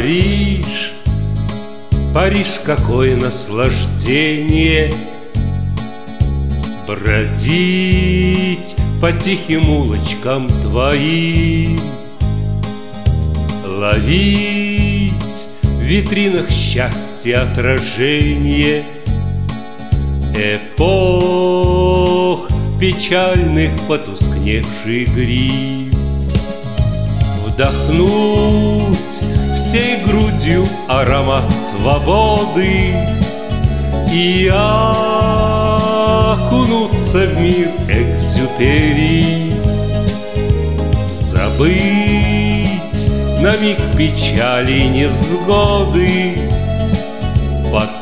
Париж, Париж, какое наслаждение бродить по тихим улочкам твоим, ловить в витринах счастья отражение эпох печальных потускневший грим, вдохнуть всей грудью аромат свободы и окунуться в мир Экзюпери, забыть на миг печали и невзгоды под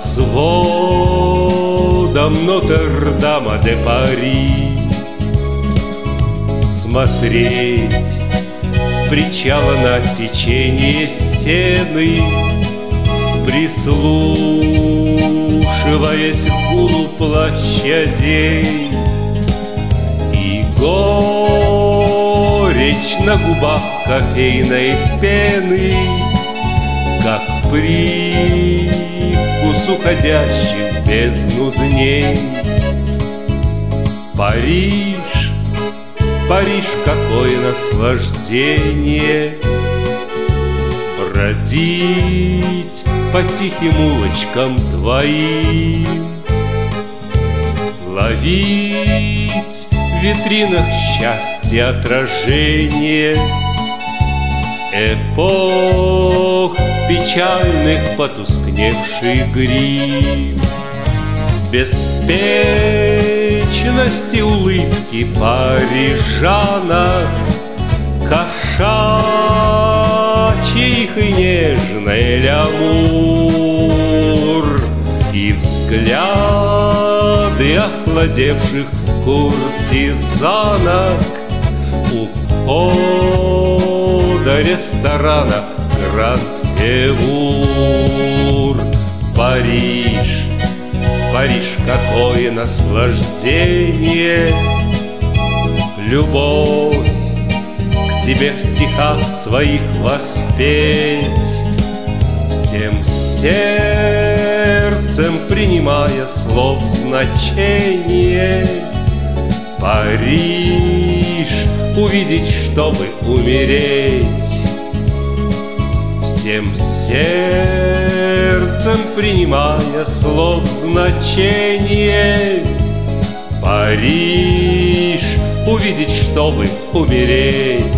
сводом Нотр-Дама-де-Пари, смотреть с причала на течение Сены, прислушиваясь к гулу площадей, и горечь на губах кофейной пены, как привкус уходящих в бездну дней. Париж, Париж, какое наслаждение бродить по тихим улочкам твоим, ловить в витринах счастья отражение эпох печальных потускневший грим, беспечности улыбки парижана, кошачьих и нежный лямур, и взгляды охладевших куртизанок у входа ресторана Гранд-Эвур. Париж, Париж, какое наслаждение любовь к тебе в стихах своих воспеть, всем сердцем принимая слов значение. Париж, увидеть, чтобы умереть, всем сердцем принимая слов значение. Париж, увидеть, чтобы умереть.